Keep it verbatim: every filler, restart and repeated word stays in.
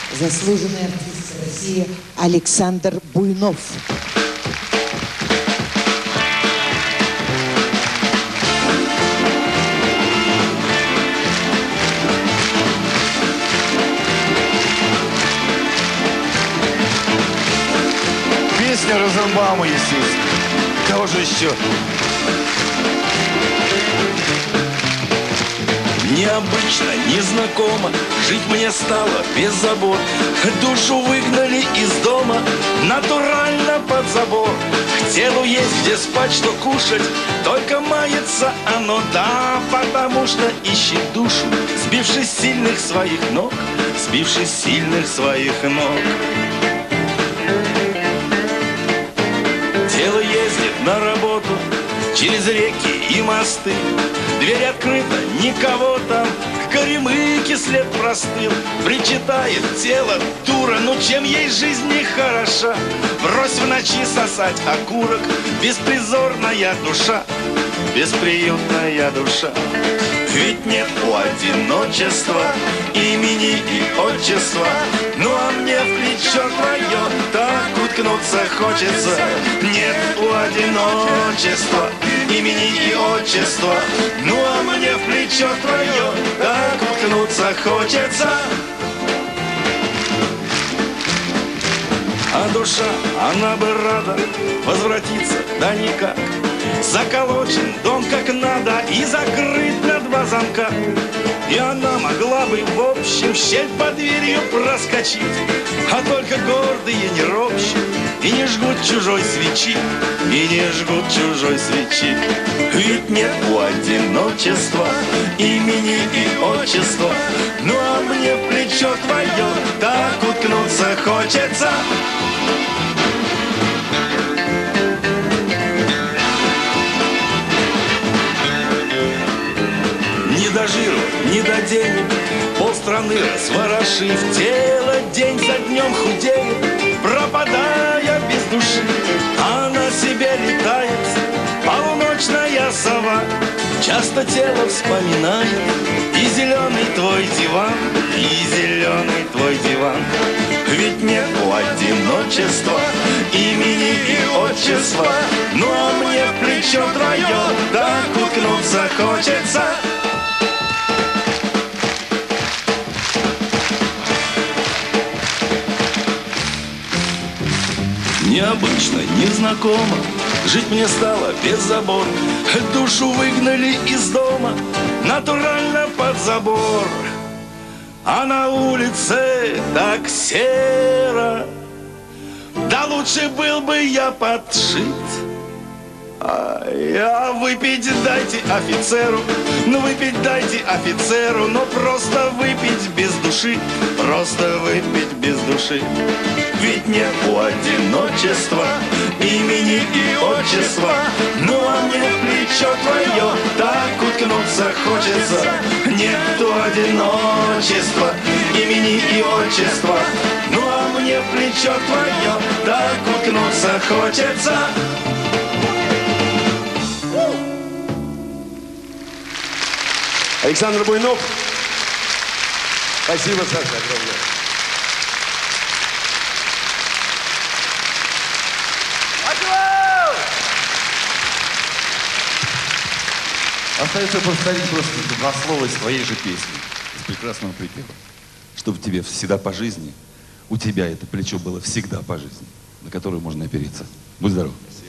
заслуженный артист России Александр Буйнов. Песня Розенбаума, естественно. Кого же еще? Необычно, незнакомо, жить мне стало без забот. Душу выгнали из дома, натурально под забор. К телу есть где спать, что кушать, только мается оно, да, потому что ищет душу, сбившись с сильных своих ног, сбившись с сильных своих ног. Тело ездит на работу через реки и мосты. Дверь открыта, никого там, к горемыке след простыл. Причитает тело, дура, ну чем ей жизнь не хороша. Брось в ночи сосать окурок, беспризорная душа, бесприютная душа. Ведь нет у одиночества имени и отчества. Ну а мне в плечо твое так уткнуться хочется. Нет у одиночества имени и отчества. Ну а мне в плечо твое так уткнуться хочется. А душа, она бы рада возвратиться, да никак. Заколочен дом как надо и закрыт на два замка. И она могла бы в общем щель под дверью проскочить. А только гордые не ропщут и не жгут чужой свечи, и не жгут чужой свечи. Ведь нет у одиночества имени и отчества. Ну а мне в плечо твое так уткнуться хочется. Ни до жиру, ни до денег, полстраны разворошив, тело день за днем худеет, пропадая без души. А на себе летает полуночная сова, часто тело вспоминает и зеленый твой диван, и зеленый твой диван. Ведь нет у одиночества имени и отчества. Ну а мне в плечо твое так уткнуться хочется. Необычно, незнакомо, жить мне стало без забот. Душу выгнали из дома, натурально под забор. А на улице так серо, да лучше был бы я подшит. А я выпить дайте офицеру, ну выпить дайте офицеру, но просто выпить без души, просто выпить без души. Ведь нет у одиночества имени и отчества. Ну а мне в плечо твое так уткнуться хочется. Нет у одиночества имени и отчества. Ну а мне в плечо твое так уткнуться хочется. Александр Буйнов. Спасибо, Саша, огромное. Остается повторить просто два слова из твоей же песни, из прекрасного припева. Чтобы тебе всегда по жизни, у тебя это плечо было всегда по жизни, на которое можно опереться. Будь здоров. Спасибо.